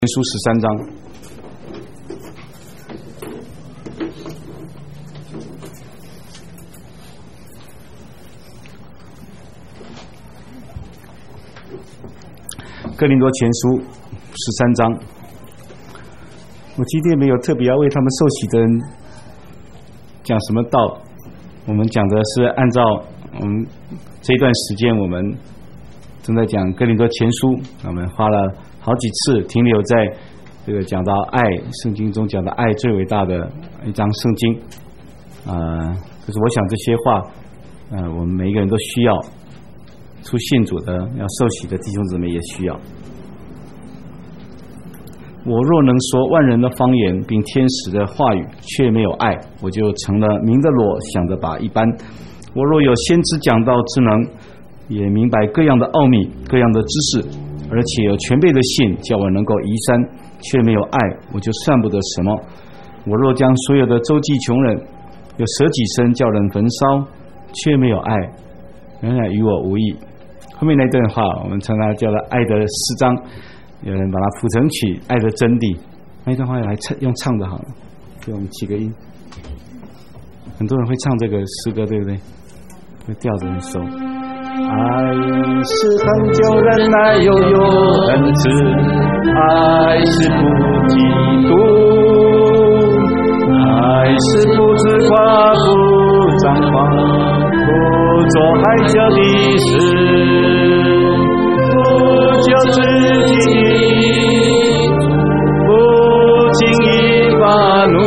书13章。哥林多前书13章，我今天没有特别要为他们受洗的人讲什么道，我们讲的是按照这一段时间我们正在讲哥林多前书，我们花了好几次停留在这个讲到爱，圣经中讲到爱最伟大的一章圣经可是我想这些话我们每一个人都需要，出信主的要受洗的弟兄姊妹也需要。我若能说万人的方言并天使的话语，却没有爱，我就成了鸣的锣，响的钹一般。我若有先知讲道之能，也明白各样的奥秘，各样的知识，而且有全备的信，叫我能够移山，却没有爱，我就算不得什么。我若将所有的周济穷人，有舍己身叫人焚烧，却没有爱，仍然与我无益。后面那段话我们称它叫做爱的诗章，有人把它谱成曲，爱的真谛。那一段话来用唱的好了，给我们起个音。很多人会唱这个诗歌，对不对？会吊着人手。爱是恒久忍耐，又有恩慈，爱是不嫉妒，爱是不自夸，不张狂，不做害羞的事，不救自己，不轻易发怒，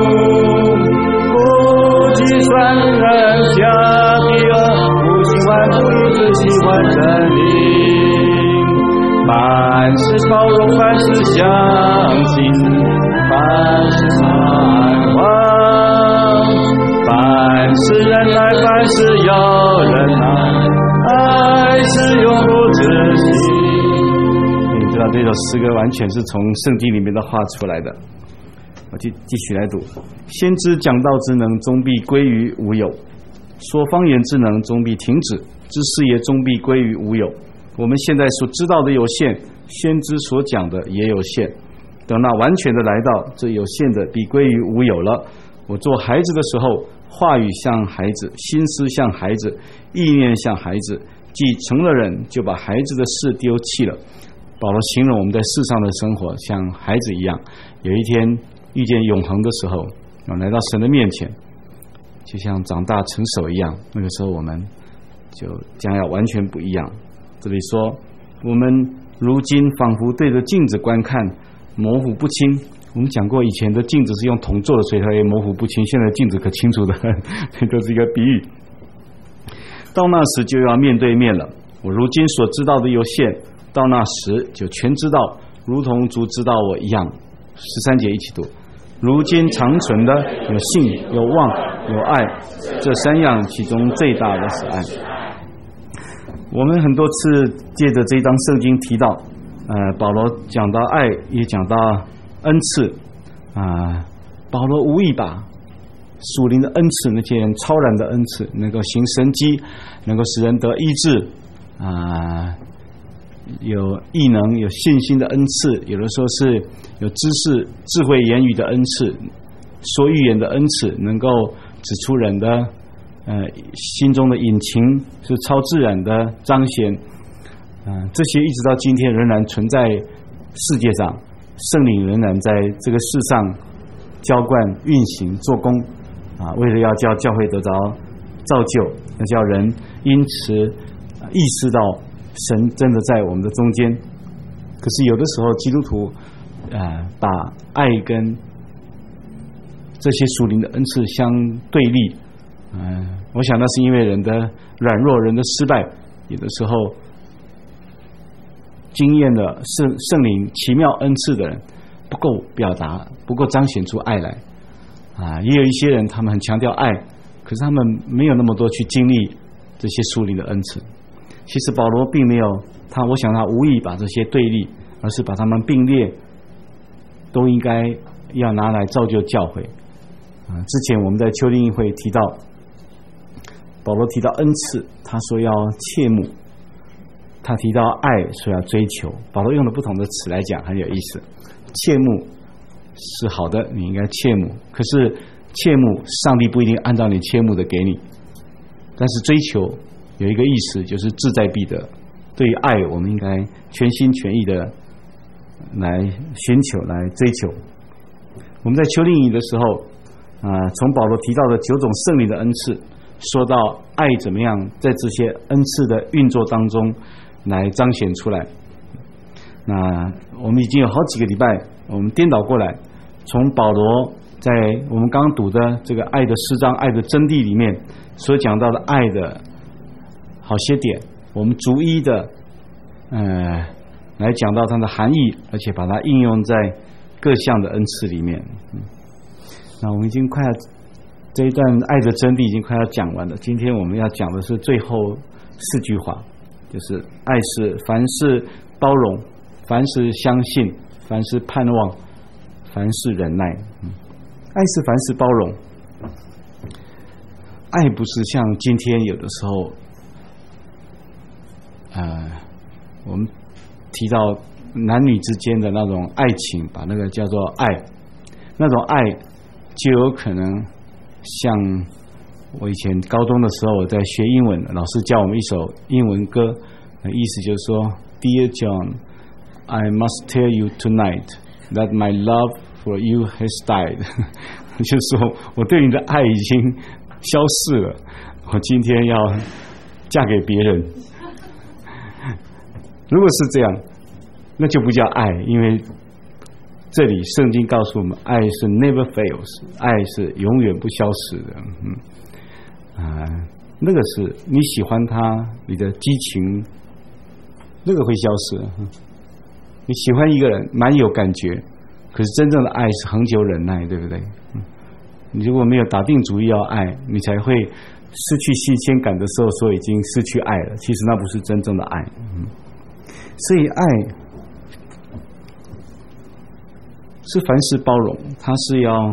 不计算人家的恶，不喜欢不义，只喜欢真理。凡事包容，凡事相信，凡事盼望，凡事忍耐，凡事要忍耐，爱是永不止息。你知道这首诗歌完全是从圣经里面的话出来的。我继续来读。先知讲道之能，终必归于无有；说方言之能，终必停止；知识也终必归于无有。我们现在所知道的有限，先知所讲的也有限。等那完全的来到，这有限的必归于无有了。我做孩子的时候，话语像孩子，心思像孩子，意念像孩子，既成了人，就把孩子的事丢弃了。保罗形容我们在世上的生活像孩子一样，有一天遇见永恒的时候，来到神的面前，就像长大成熟一样，那个时候我们就将要完全不一样。这里说我们如今仿佛对着镜子观看，模糊不清。我们讲过以前的镜子是用铜做的，所以它也模糊不清，现在镜子可清楚的这都是一个比喻。到那时就要面对面了。我如今所知道的有限，到那时就全知道，如同主知道我一样。13节一起读。如今长存的有信，有望，有爱，这三样其中最大的是爱。我们很多次借着这一章圣经提到保罗讲到爱，也讲到恩赐保罗无意把属灵的恩赐，那些人超然的恩赐，能够行神迹，能够使人得医治有异能，有信心的恩赐，有的时候是有知识智慧言语的恩赐，说预言的恩赐，能够指出人的心中的隐情，是超自然的彰显这些一直到今天仍然存在世界上，圣灵仍然在这个世上浇灌运行做工为了要叫教会得着造就，要叫人因此意识到神真的在我们的中间。可是有的时候基督徒把爱跟这些属灵的恩赐相对立我想那是因为人的软弱，人的失败，有的时候经验了圣灵奇妙恩赐的人不够表达，不够彰显出爱来也有一些人他们很强调爱，可是他们没有那么多去经历这些属灵的恩赐。其实保罗并没有我想他无意把这些对立，而是把他们并列，都应该要拿来造就教会之前我们在秋令议会提到，保罗提到恩赐，他说要切慕，他提到爱，说要追求。保罗用了不同的词来讲，很有意思。 切慕是好的，你应该切慕。可是切慕，上帝不一定按照你切慕的给你。但是追求有一个意思，就是志在必得。对于爱，我们应该全心全意的来寻求、来追求。我们在秋令营的时候，从保罗提到的9种圣灵的恩赐，说到爱怎么样在这些恩赐的运作当中来彰显出来。那我们已经有好几个礼拜，我们颠倒过来，从保罗在我们刚刚读的这个爱的诗章、爱的真谛里面所讲到的爱的好些点，我们逐一的来讲到它的含义，而且把它应用在各项的恩赐里面。那我们已经快要这一段爱的真谛已经快要讲完了，今天我们要讲的是最后4句话，就是爱是凡事包容，凡事相信，凡事盼望，凡事忍耐。爱是凡事包容，爱不是像今天有的时候我们提到男女之间的那种爱情，把那个叫做爱，那种爱就有可能像我以前高中的时候，我在学英文，老师教我们一首英文歌，意思就是说 Dear John, I must tell you tonight that my love for you has died 就是说我对你的爱已经消逝了，我今天要嫁给别人。如果是这样，那就不叫爱，因为这里圣经告诉我们，爱是 never fails， 爱是永远不消失的。那个是你喜欢他，你的激情那个会消失。你喜欢一个人蛮有感觉，可是真正的爱是恒久忍耐，对不对？你如果没有打定主意要爱，你才会失去新鲜感的时候说已经失去爱了，其实那不是真正的爱。所以爱是凡事包容，它是要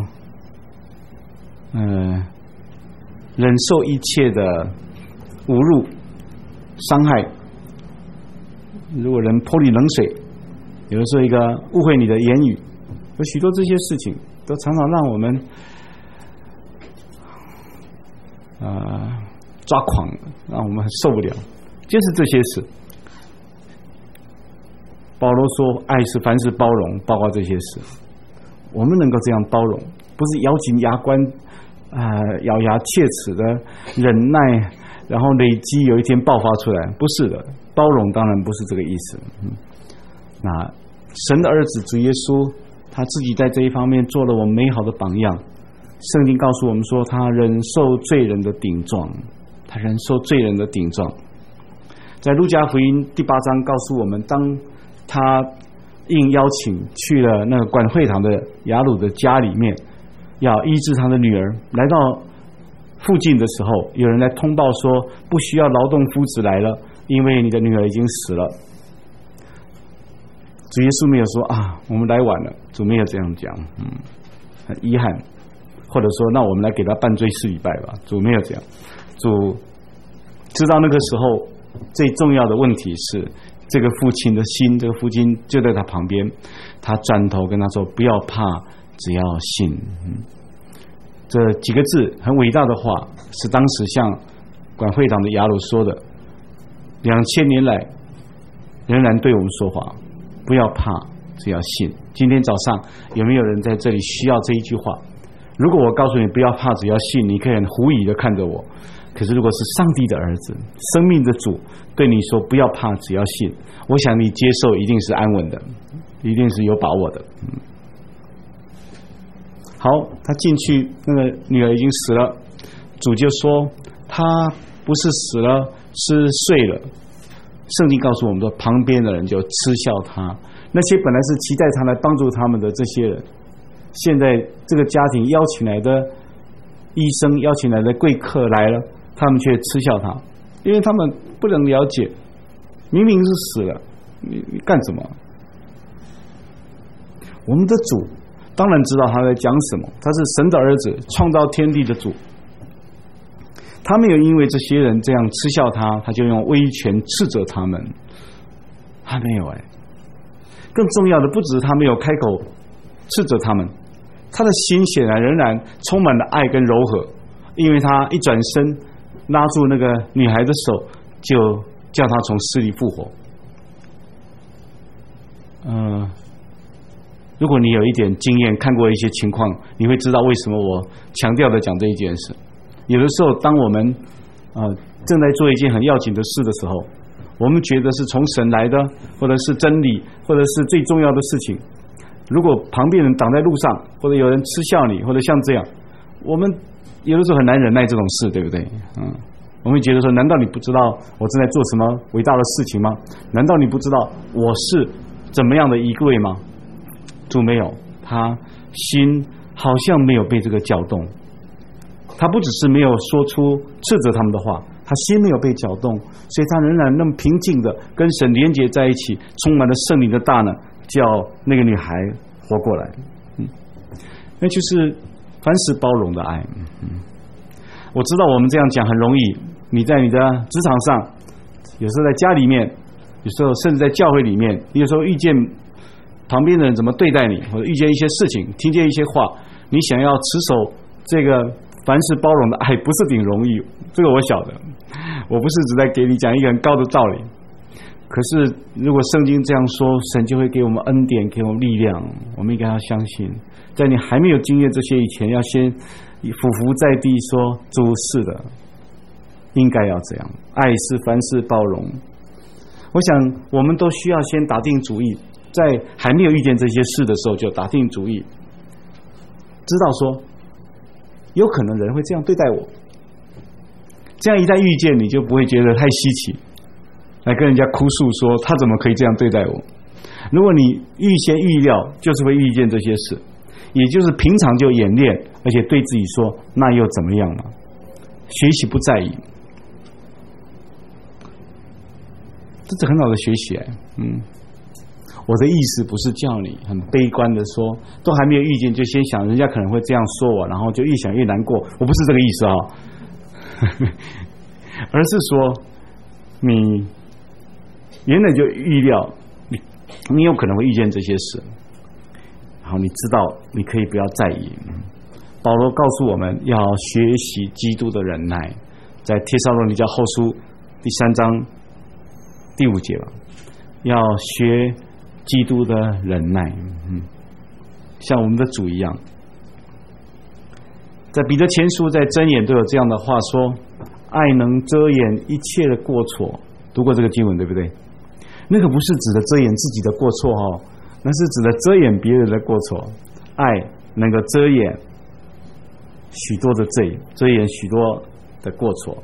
忍受一切的侮辱、伤害。如果人泼你冷水，有的时候一个误会你的言语，有许多这些事情都常常让我们抓狂，让我们很受不了。就是这些事，保罗说爱是凡事包容，包括这些事。我们能够这样包容，不是咬紧牙关咬牙切齿的忍耐，然后累积有一天爆发出来，不是的。包容当然不是这个意思。那神的儿子主耶稣，他自己在这一方面做了我们美好的榜样。圣经告诉我们说，他忍受罪人的顶撞，他忍受罪人的顶撞。在路加福音第8章告诉我们，当他应邀请去了那个管会堂的雅鲁的家里面，要医治他的女儿，来到附近的时候，有人来通报说不需要劳动夫子来了，因为你的女儿已经死了。主耶稣没有说我们来晚了，主没有这样讲，很遗憾，或者说那我们来给他办追思礼拜吧，主没有这样。主知道那个时候最重要的问题是这个父亲的心，这个父亲就在他旁边，他转头跟他说不要怕，只要信。这几个字很伟大的话，是当时向管会堂的雅鲁说的，2000年来仍然对我们说话，不要怕，只要信。今天早上有没有人在这里需要这一句话？如果我告诉你不要怕，只要信，你可以很狐疑的看着我。可是如果是上帝的儿子，生命的主对你说不要怕，只要信，我想你接受一定是安稳的，一定是有把握的。好，他进去，那个女儿已经死了，主就说他不是死了，是睡了。圣经告诉我们说，旁边的人就嗤笑他，那些本来是期待他来帮助他们的这些人，现在这个家庭邀请来的医生，邀请来的贵客来了，他们却嗤笑他，因为他们不能了解，明明是死了，你干什么？我们的主当然知道他在讲什么，他是神的儿子，创造天地的主。他没有因为这些人这样嗤笑他，他就用威权斥责他们，他没有更重要的不只是他没有开口斥责他们，他的心显然仍然充满了爱跟柔和，因为他一转身拉住那个女孩的手，就叫她从死里复活。如果你有一点经验，看过一些情况，你会知道为什么我强调的讲这一件事。有的时候当我们正在做一件很要紧的事的时候，我们觉得是从神来的，或者是真理，或者是最重要的事情，如果旁边人挡在路上，或者有人嗤笑你，或者像这样，我们有的时候很难忍耐这种事，对不对？我们觉得说，难道你不知道我正在做什么伟大的事情吗？难道你不知道我是怎么样的一位吗？主没有，他心好像没有被这个搅动，他不只是没有说出斥责他们的话，他心没有被搅动，所以他仍然那么平静的跟神连结在一起，充满了圣灵的大能，叫那个女孩活过来。那就是凡事包容的爱。我知道我们这样讲很容易，你在你的职场上，有时候在家里面，有时候甚至在教会里面，有时候遇见旁边的人怎么对待你，或者遇见一些事情，听见一些话，你想要持守这个凡事包容的爱，不是挺容易，这个我晓得，我不是只在给你讲一个很高的道理。可是如果圣经这样说，神就会给我们恩典，给我们力量，我们应该要相信，在你还没有经验这些以前，要先俯伏在地说，主是的，应该要这样，爱是凡事包容。我想我们都需要先打定主意，在还没有遇见这些事的时候就打定主意，知道说有可能人会这样对待我，这样一旦遇见，你就不会觉得太稀奇，来跟人家哭诉说他怎么可以这样对待我。如果你预先预料，就是会遇见这些事，也就是平常就演练，而且对自己说那又怎么样嘛，学习不在意，这是很好的学习。我的意思不是叫你很悲观的说，都还没有遇见就先想人家可能会这样说我，然后就越想越难过，我不是这个意思而是说你原来就预料你有可能会遇见这些事，然后你知道你可以不要在意。保罗告诉我们要学习基督的忍耐，在帖撒罗尼迦后书第3章第5节吧，要学基督的忍耐，像我们的主一样。在彼得前书，在箴言都有这样的话说，爱能遮掩一切的过错。读过这个经文对不对？那个不是指的遮掩自己的过错那是指的遮掩别人的过错。爱能够遮掩许多的罪，遮掩许多的过错。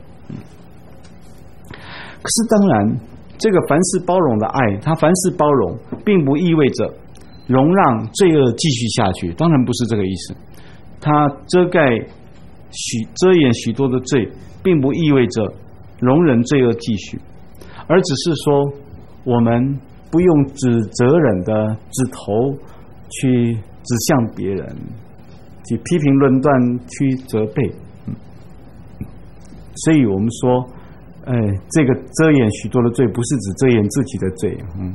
可是当然这个凡事包容的爱，它凡事包容并不意味着容让罪恶继续下去，当然不是这个意思。它遮掩许多的罪，并不意味着容忍罪恶继续，而只是说我们不用指责人的指头去指向别人，去批评论断，去责备。所以我们说这个遮掩许多的罪，不是指遮掩自己的罪，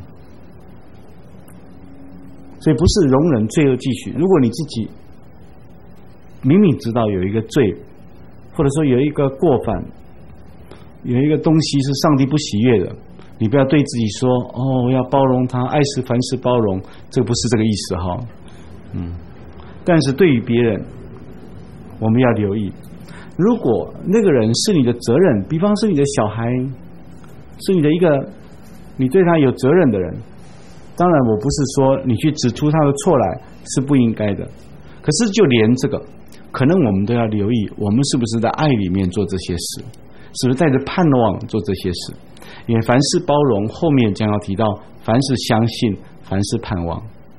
所以不是容忍罪恶继续。如果你自己明明知道有一个罪，或者说有一个过犯，有一个东西是上帝不喜悦的，你不要对自己说我要包容他，爱是凡事包容，这个不是这个意思但是对于别人我们要留意，如果那个人是你的责任，比方是你的小孩，是你的一个你对他有责任的人，当然我不是说你去指出他的错来是不应该的，可是就连这个可能我们都要留意，我们是不是在爱里面做这些事，是不是带着盼望做这些事。因为凡事包容后面将要提到凡事相信，凡事盼望。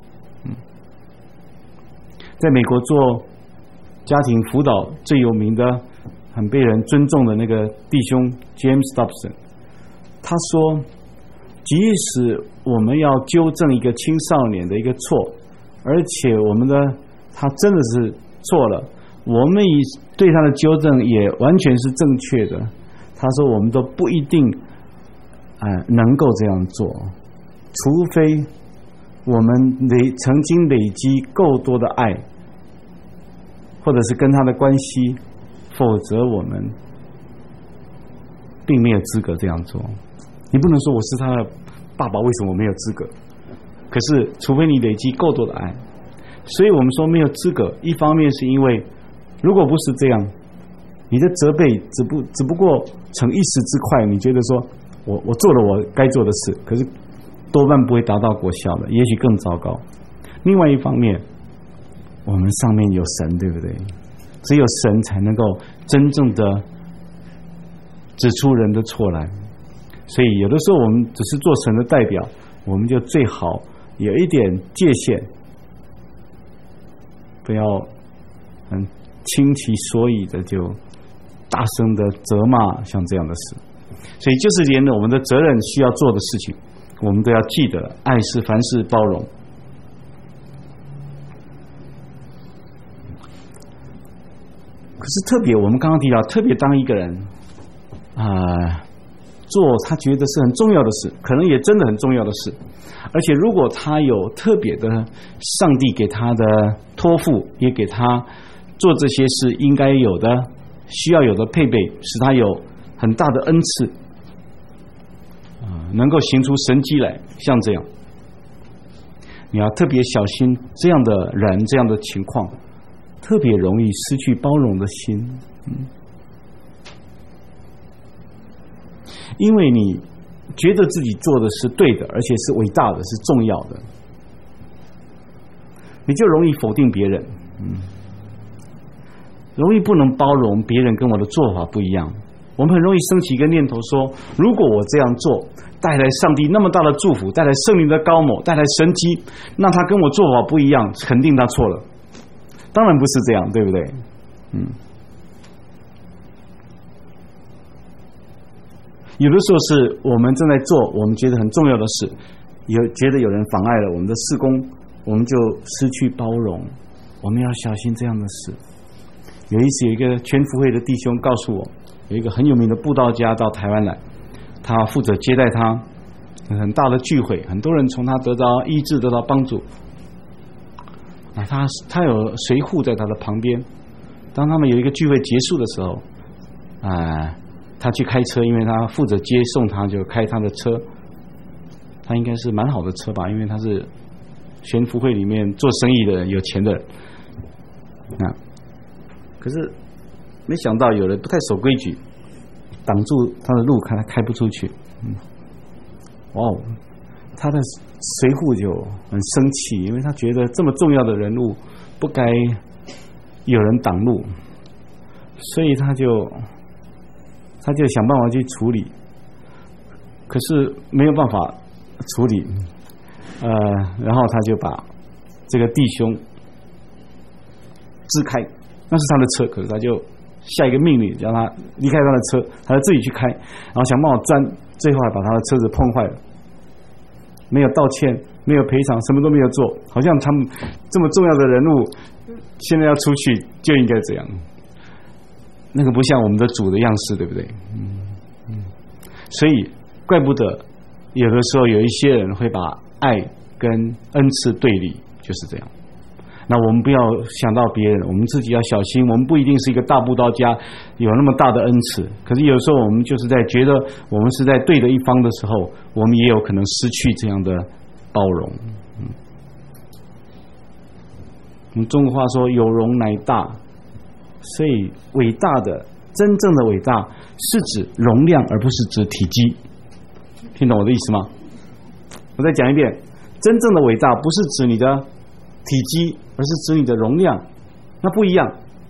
在美国做家庭辅导最有名的很被人尊重的那个弟兄 James Dobson， 他说即使我们要纠正一个青少年的一个错，而且我们的他真的是错了，我们对他的纠正也完全是正确的，他说我们都不一定能够这样做，除非我们曾经累积够多的爱，或者是跟他的关系，否则我们并没有资格这样做。你不能说我是他的爸爸，为什么我没有资格？可是除非你累积够多的爱，所以我们说没有资格。一方面是因为如果不是这样，你的责备只不过逞一时之快，你觉得说我做了我该做的事，可是多半不会达到果效的，也许更糟糕。另外一方面，我们上面有神，对不对？只有神才能够真正的指出人的错来，所以有的时候我们只是做神的代表，我们就最好有一点界限，不要倾其所以的就大声的责骂像这样的事。所以就是连我们的责任需要做的事情，我们都要记得，爱是凡事包容。可是特别我们刚刚提到，特别当一个人做他觉得是很重要的事，可能也真的很重要的事，而且如果他有特别的上帝给他的托付，也给他做这些事应该有的需要有的配备，使他有很大的恩赐，能够行出神迹来，像这样你要特别小心，这样的人这样的情况特别容易失去包容的心。因为你觉得自己做的是对的，而且是伟大的，是重要的，你就容易否定别人，容易不能包容别人跟我的做法不一样。我们很容易升起一个念头说，如果我这样做带来上帝那么大的祝福，带来圣灵的高某，带来神迹，那他跟我做法不一样，肯定他错了。当然不是这样，对不对？有的时候是我们正在做我们觉得很重要的事，觉得有人妨碍了我们的事工，我们就失去包容。我们要小心这样的事。有一次有一个全福会的弟兄告诉我，有一个很有名的布道家到台湾来，他负责接待他，很大的聚会，很多人从他得到医治，得到帮助。他有随护在他的旁边，当他们有一个聚会结束的时候，他去开车，因为他负责接送他，就开他的车。他应该是蛮好的车吧，因为他是全福会里面做生意的人，有钱的人。可是没想到有人不太守规矩，挡住他的路，看他开不出去。他的随护就很生气，因为他觉得这么重要的人物不该有人挡路，所以他就想办法去处理，可是没有办法处理，然后他就把这个弟兄支开，那是他的车，可是他就下一个命令让他离开他的车，他就自己去开，然后想办法钻，最后还把他的车子碰坏了，没有道歉，没有赔偿，什么都没有做，好像他们这么重要的人物现在要出去就应该这样，那个不像我们的主的样式，对不对？所以怪不得有的时候有一些人会把爱跟恩赐对立，就是这样。那我们不要想到别人，我们自己要小心。我们不一定是一个大布道家，有那么大的恩赐，可是有时候我们就是在觉得我们是在对的一方的时候，我们也有可能失去这样的包容。我们中国话说有容乃大，所以伟大的真正的伟大是指容量，而不是指体积。听懂我的意思吗？我再讲一遍，真正的伟大不是指你的体积，而是指你的容量，那不一样。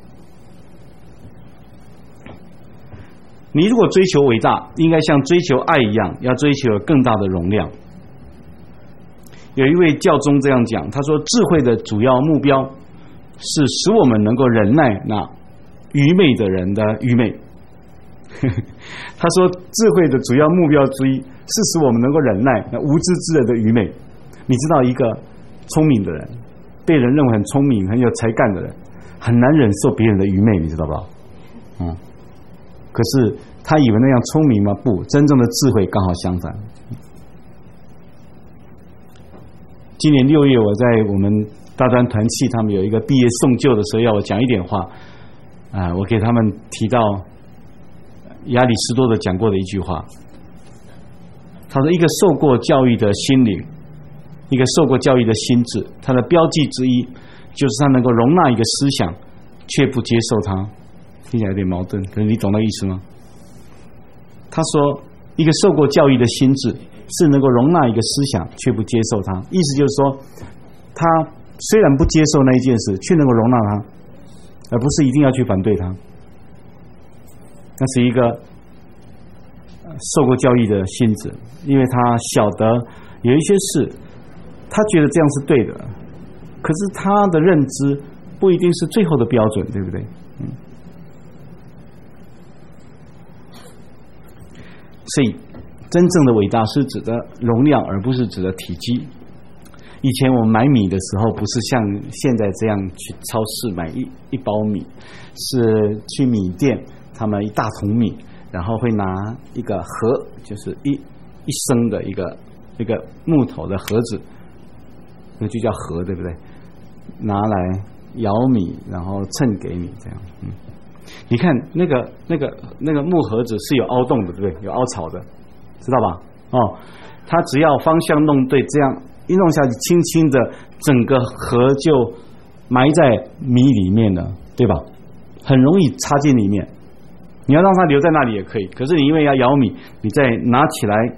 你如果追求伟大，应该像追求爱一样，要追求更大的容量。有一位教宗这样讲，他说智慧的主要目标是使我们能够忍耐那愚昧的人的愚昧。他说智慧的主要目标之一是使我们能够忍耐那无知之人的愚昧。你知道一个聪明的人，被人认为很聪明很有才干的人，很难忍受别人的愚昧，你知道吧？可是他以为那样聪明吗？不，真正的智慧刚好相反。 今年6月我在我们大专团契，他们有一个毕业送旧的时候，要我讲一点话我给他们提到亚里士多德讲过的一句话，他说一个受过教育的心灵，一个受过教育的心智，它的标记之一就是它能够容纳一个思想却不接受它。听起来有点矛盾，可是你懂那意思吗？他说一个受过教育的心智是能够容纳一个思想却不接受它，意思就是说他虽然不接受那一件事，却能够容纳它，而不是一定要去反对它。那是一个受过教育的心智，因为他晓得有一些事他觉得这样是对的，可是他的认知不一定是最后的标准，对不对？所以真正的伟大是指的容量，而不是指的体积。以前我们买米的时候，不是像现在这样去超市买一包米，是去米店，他们一大桶米，然后会拿一个盒，就是一升的一个木头的盒子，那就叫盒，对不对？拿来舀米，然后称给你这样。你看那个木盒子是有凹洞的，对不对？有凹槽的，知道吧？它只要方向弄对，这样一弄下去，轻轻的整个盒就埋在米里面了，对吧？很容易插进里面。你要让它留在那里也可以，可是你因为要舀米，你再拿起来，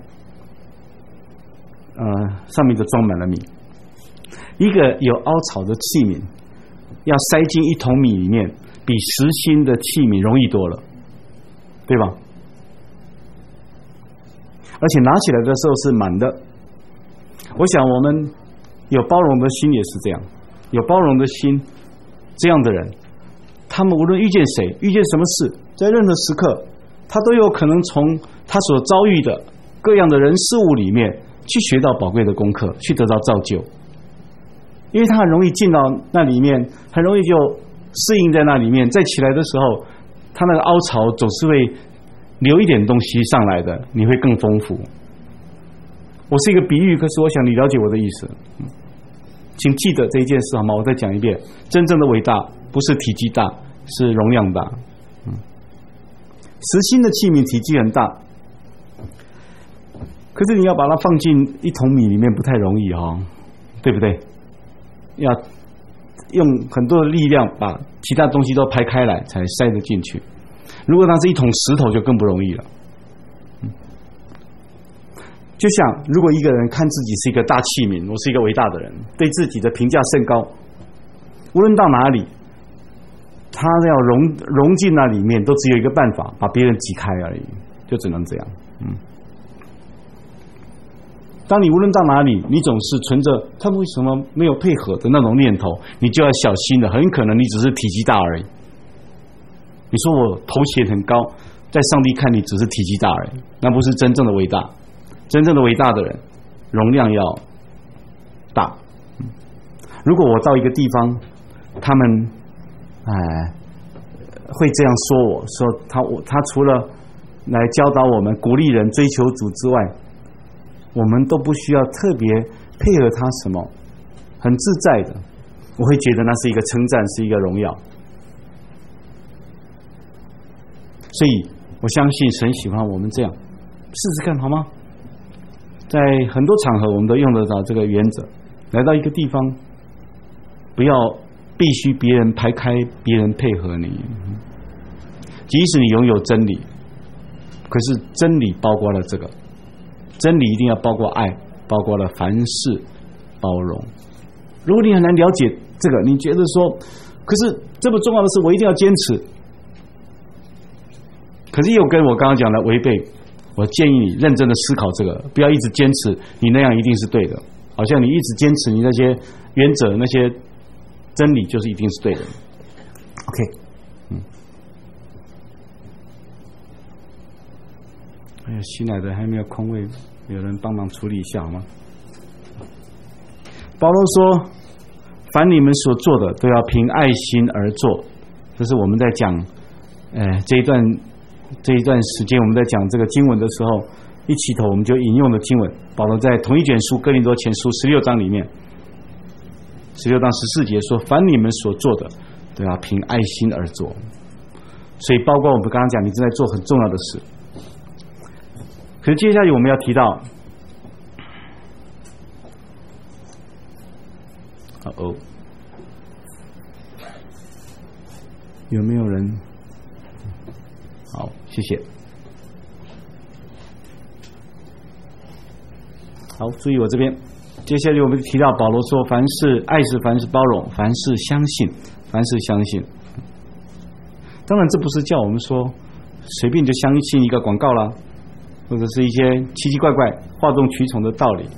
上面就装满了米。一个有凹槽的器皿要塞进一桶米里面，比实心的器皿容易多了，对吧？而且拿起来的时候是满的。我想我们有包容的心也是这样，有包容的心，这样的人，他们无论遇见谁，遇见什么事，在任何时刻，他都有可能从他所遭遇的各样的人事物里面去学到宝贵的功课，去得到造就。因为他很容易进到那里面，很容易就适应在那里面，再起来的时候，他那个凹槽总是会留一点东西上来的，你会更丰富。我是一个比喻，可是我想你了解我的意思。请记得这一件事好吗？我再讲一遍，真正的伟大不是体积大，是容量大。实心的器皿体积很大，可是你要把它放进一桶米里面不太容易对不对？要用很多的力量把其他东西都排开来才塞得进去。如果它是一桶石头就更不容易了。就像如果一个人看自己是一个大器皿，我是一个伟大的人，对自己的评价甚高，无论到哪里他要融进那里面，都只有一个办法，把别人挤开而已，就只能这样。当你无论到哪里，你总是存着他们为什么没有配合的那种念头，你就要小心了，很可能你只是体积大而已。你说我头衔很高，在上帝看你只是体积大而已，那不是真正的伟大。真正的伟大的人，容量要大。如果我到一个地方，他们会这样说我，说他除了来教导我们、鼓励人追求主之外，我们都不需要特别配合他什么，很自在的，我会觉得那是一个称赞，是一个荣耀。所以我相信神喜欢我们这样，试试看好吗？在很多场合我们都用得到这个原则。来到一个地方，不要必须别人排开，别人配合你。即使你拥有真理，可是真理包括了这个，真理一定要包括爱，包括了凡事包容。如果你很难了解这个，你觉得说可是这么重要的事我一定要坚持，可是又跟我刚刚讲的违背，我建议你认真的思考这个，不要一直坚持你那样一定是对的，好像你一直坚持你那些原则，那些真理就是一定是对的。 OK， 还有新来的还没有空位，有人帮忙处理一下好吗？保罗说凡你们所做的都要凭爱心而做，这是我们在讲这一段时间我们在讲这个经文的时候，一起头我们就引用的经文，保罗在同一卷书哥林多前书16章里面， 16章14节说，凡你们所做的都要凭爱心而做。所以包括我们刚刚讲，你正在做很重要的事。可是接下来我们要提到，有没有人？好，谢谢。好，注意我这边。接下来我们提到保罗说，凡是爱是凡是包容，凡是相信，凡是相信。当然这不是叫我们说随便就相信一个广告啦，或者是一些奇奇怪怪哗众取宠的道理。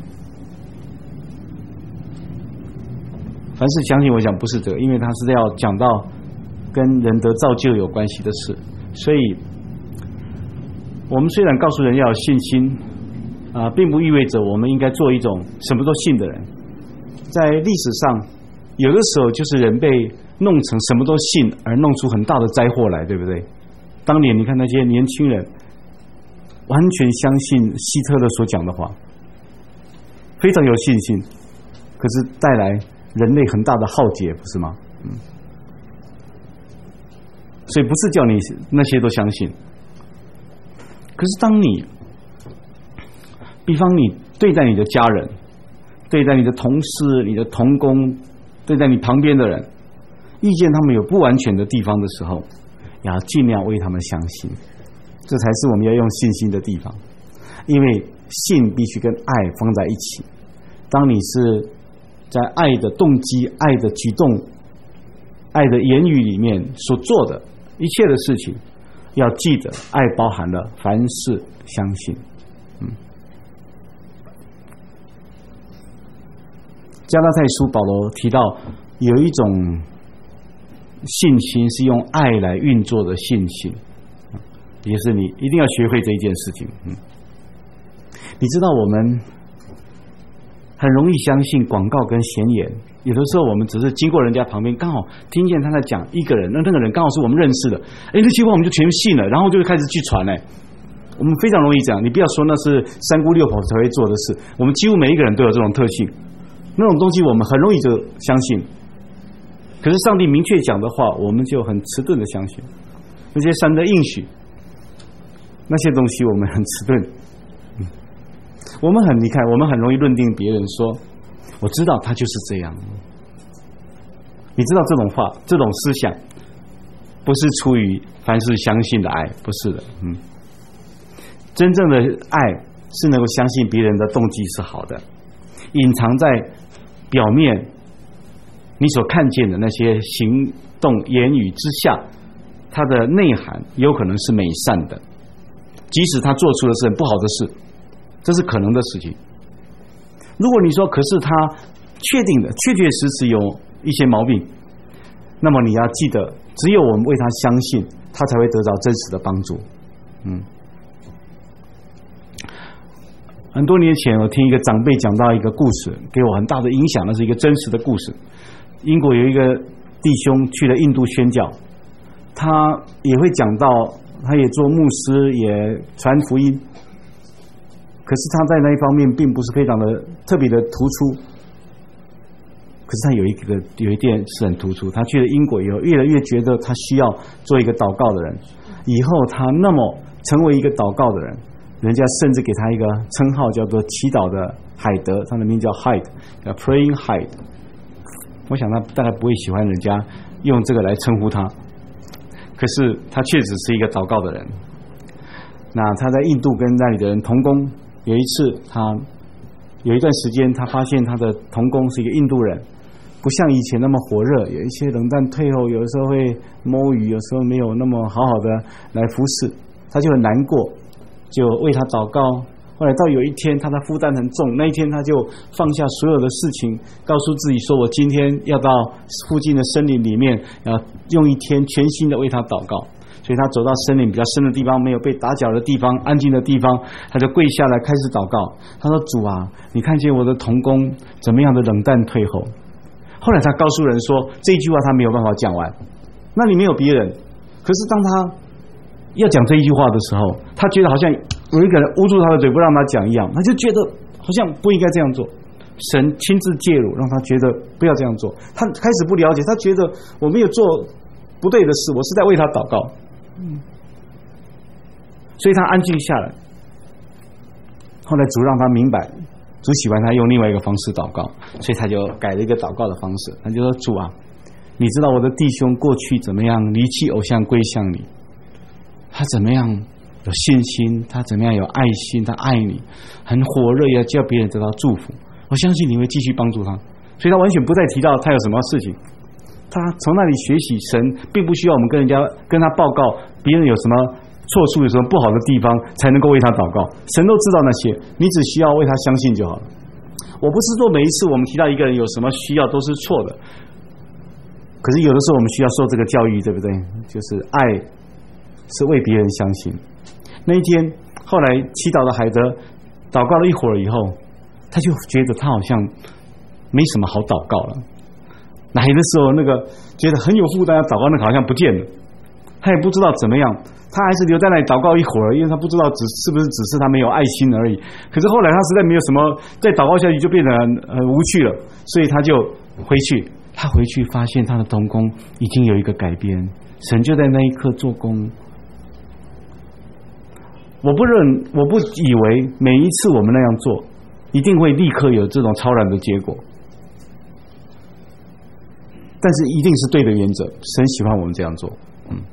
凡是相信，我想不是这个，因为他是要讲到跟人得造就有关系的事。所以我们虽然告诉人要有信心并不意味着我们应该做一种什么都信的人。在历史上有的时候就是人被弄成什么都信，而弄出很大的灾祸来，对不对？当年你看那些年轻人完全相信希特勒所讲的话，非常有信心，可是带来人类很大的浩劫，不是吗？所以不是叫你那些都相信。可是当你比方你对待你的家人，对待你的同事、你的同工，对待你旁边的人，遇见他们有不完全的地方的时候，也要尽量为他们相信，这才是我们要用信心的地方。因为信必须跟爱放在一起。当你是在爱的动机、爱的举动、爱的言语里面所做的一切的事情，要记得爱包含了凡事相信。加拉太书保罗提到有一种信心是用爱来运作的信心，也是你一定要学会这一件事情。你知道我们很容易相信广告跟闲言，有的时候我们只是经过人家旁边，刚好听见他在讲一个人，那个人刚好是我们认识的，那结果我们就全信了，然后就开始去传。我们非常容易这样，你不要说那是三姑六婆才会做的事，我们几乎每一个人都有这种特性。那种东西我们很容易就相信，可是上帝明确讲的话，我们就很迟钝的相信。那些神的应许，那些东西我们很迟钝。你看，我们很容易论定别人说，我知道他就是这样。你知道这种话、这种思想，不是出于凡是相信的爱，不是的。真正的爱是能够相信别人的动机是好的，隐藏在表面你所看见的那些行动言语之下，它的内涵有可能是美善的，即使他做出的是很不好的事，这是可能的事情。如果你说可是他确定的确确实实有一些毛病，那么你要记得，只有我们为他相信，他才会得到真实的帮助。很多年前我听一个长辈讲到一个故事，给我很大的影响，那是一个真实的故事。英国有一个弟兄去了印度宣教，他也会讲到，他也做牧师，也传福音，可是他在那一方面并不是非常的特别的突出。可是他有一点是很突出，他去了英国以后，越来越觉得他需要做一个祷告的人，以后他那么成为一个祷告的人，人家甚至给他一个称号叫做祈祷的海德，他的名叫 Hyde， 叫 Praying Hyde。 我想他大概不会喜欢人家用这个来称呼他，可是他确实是一个祷告的人。那他在印度跟那里的人同工，有一次他有一段时间他发现他的同工是一个印度人，不像以前那么火热，有一些冷淡退后，有的时候会摸鱼，有时候没有那么好好的来服侍，他就很难过，就为他祷告。后来到有一天他的负担很重，那一天他就放下所有的事情，告诉自己说，我今天要到附近的森林里面，要用一天全心的为他祷告。所以他走到森林比较深的地方，没有被打搅的地方，安静的地方，他就跪下来开始祷告。他说，主啊，你看见我的同工怎么样的冷淡退后。后来他告诉人说，这一句话他没有办法讲完，那里没有别人，可是当他要讲这一句话的时候，他觉得好像有一个人捂住他的嘴不让他讲一样，他就觉得好像不应该这样做。 神亲自介入，让他觉得不要这样做。他开始不了解，他觉得我没有做不对的事，我是在为他祷告。所以他安静下来。后来主让他明白，主喜欢他用另外一个方式祷告，所以他就改了一个祷告的方式。他就说：主啊，你知道我的弟兄过去怎么样离弃偶像归向你，他怎么样有信心，他怎么样有爱心，他爱你，很火热要叫别人得到祝福。我相信你会继续帮助他。所以他完全不再提到他有什么事情，他从那里学习神并不需要我们跟他报告别人有什么错处，有什么不好的地方才能够为他祷告，神都知道那些，你只需要为他相信就好了。我不是说每一次我们提到一个人有什么需要都是错的，可是有的时候我们需要受这个教育，对不对？就是爱是为别人相信。那一天后来祈祷的海德祷告了一会儿以后，他就觉得他好像没什么好祷告了。来的时候那个觉得很有负担，祷告那个好像不见了，他也不知道怎么样，他还是留在那里祷告一会儿，因为他不知道是不是只是他没有爱心而已。可是后来他实在没有什么，再祷告下去就变得很无趣了，所以他就回去。他回去发现他的同工已经有一个改变，神就在那一刻做工。我不以为每一次我们那样做一定会立刻有这种超然的结果，但是一定是对的原则，神喜欢我们这样做。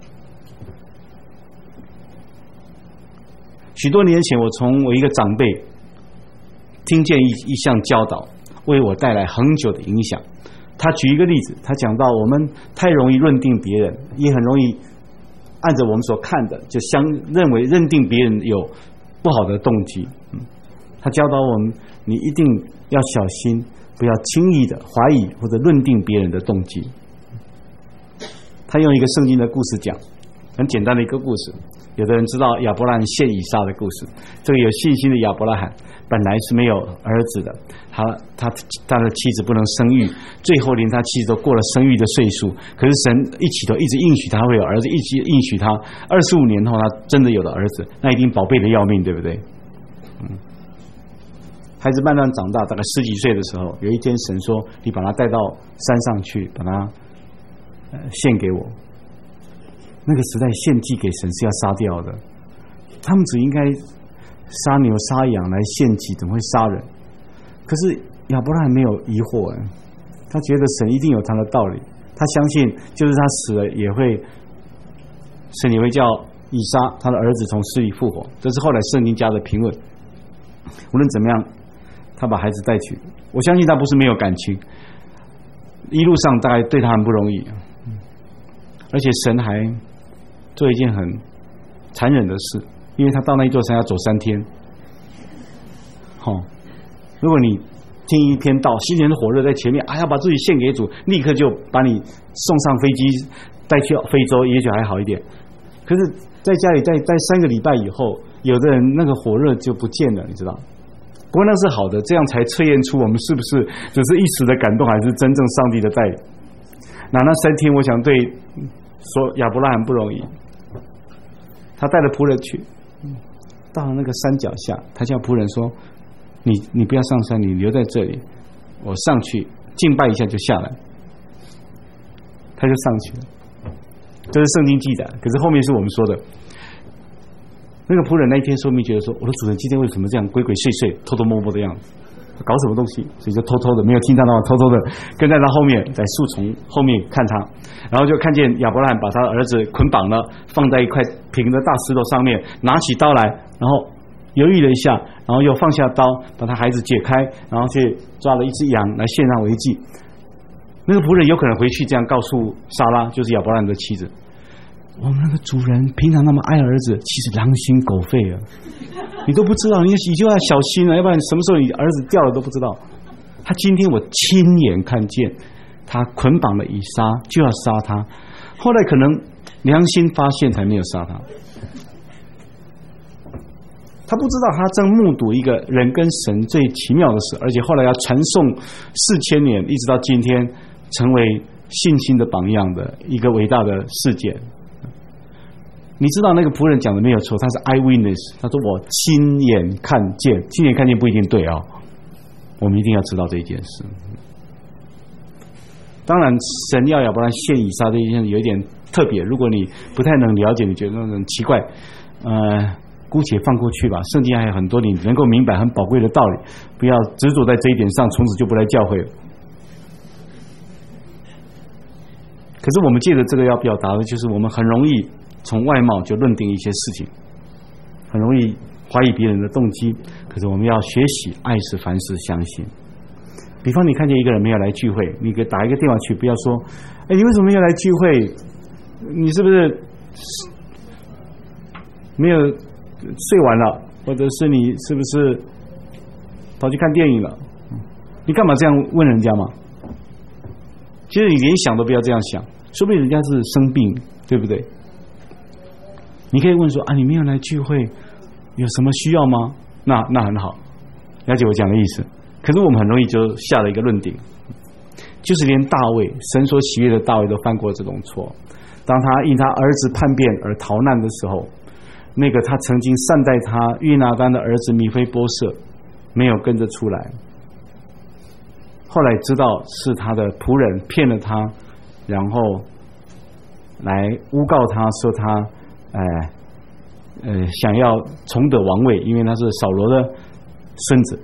许多年前我从我一个长辈听见一项教导，为我带来很久的影响。他举一个例子，他讲到我们太容易认定别人，也很容易按着我们所看的就认定别人有不好的动机。他教导我们，你一定要小心，不要轻易的怀疑或者认定别人的动机。他用一个圣经的故事讲，很简单的一个故事。有的人知道亚伯拉罕献以撒的故事，这个有信心的亚伯拉罕本来是没有儿子的，他的妻子不能生育，最后连他妻子都过了生育的岁数，可是神一直应许他会有儿子，一直应许他25年后他真的有了儿子，那一定宝贝的要命，对不对？孩子慢慢长大，大概10几岁的时候，有一天神说，你把他带到山上去，把他献给我。那个时代献祭给神是要杀掉的，他们只应该杀牛杀羊来献祭，怎么会杀人？可是亚伯拉罕没有疑惑，他觉得神一定有他的道理，他相信就是他死了神也会叫以撒他的儿子从死里复活，这是后来圣经加的评论。无论怎么样，他把孩子带去，我相信他不是没有感情，一路上大概对他很不容易，而且神还做一件很残忍的事，因为他到那一座山要走3天。如果你听一篇道，新年的火热在前面，要把自己献给主，立刻就把你送上飞机带去非洲，也许还好一点。可是在家里待3个礼拜以后，有的人那个火热就不见了，你知道。不过那是好的，这样才测验出我们是不是只是一时的感动，还是真正上帝的带领。那3天我想对说亚伯拉罕不容易，他带了仆人去，到了那个山脚下，他叫仆人说，你不要上山，你留在这里，我上去敬拜一下就下来。他就上去了，这是圣经记载，可是后面是我们说的。那个仆人那一天说明觉得说，我的主人今天为什么这样鬼鬼祟祟偷偷摸摸的样子，搞什么东西，所以就偷偷的没有听他的话，偷偷的跟在他后面，在树丛后面看他，然后就看见亚伯拉罕把他的儿子捆绑了，放在一块平的大石头上面，拿起刀来，然后犹豫了一下，然后又放下刀，把他孩子解开，然后去抓了一只羊来献上为祭。那个仆人有可能回去这样告诉撒拉，就是亚伯拉罕的妻子，我们那个主人平常那么爱儿子，其实狼心狗肺啊，你都不知道，你就要小心了，要不然什么时候你儿子掉了都不知道。他今天我亲眼看见他捆绑了以撒，就要杀他，后来可能良心发现才没有杀他。他不知道他正目睹一个人跟神最奇妙的事，而且后来要传颂4000年，一直到今天成为信心的榜样的一个伟大的事件。你知道那个仆人讲的没有错，他是 eyewitness， 他说我亲眼看见，亲眼看见不一定对啊， 我们一定要知道这一件事。当然，神要亚伯兰献以撒这一件事有一点特别，如果你不太能了解，你觉得很奇怪，姑且放过去吧。圣经还有很多你能够明白很宝贵的道理，不要执着在这一点上，从此就不来教会了。可是我们借着这个要表达的就是，我们很容易从外貌就论定一些事情，很容易怀疑别人的动机。可是我们要学习爱是凡事相信。比方你看见一个人没有来聚会，你给打一个电话去，不要说你为什么没有来聚会，你是不是没有睡完了，或者是你是不是跑去看电影了，你干嘛这样问人家嘛？其实你连想都不要这样想，说不定人家是生病，对不对？你可以问说你没有来聚会有什么需要吗？那很好，了解我讲的意思。可是我们很容易就下了一个论顶，就是连大卫，神所喜悦的大卫都犯过这种错。当他因他儿子叛变而逃难的时候，那个他曾经善待他约拿单的儿子米非波设没有跟着出来，后来知道是他的仆人骗了他，然后来诬告他说他想要重得王位，因为他是扫罗的孙子。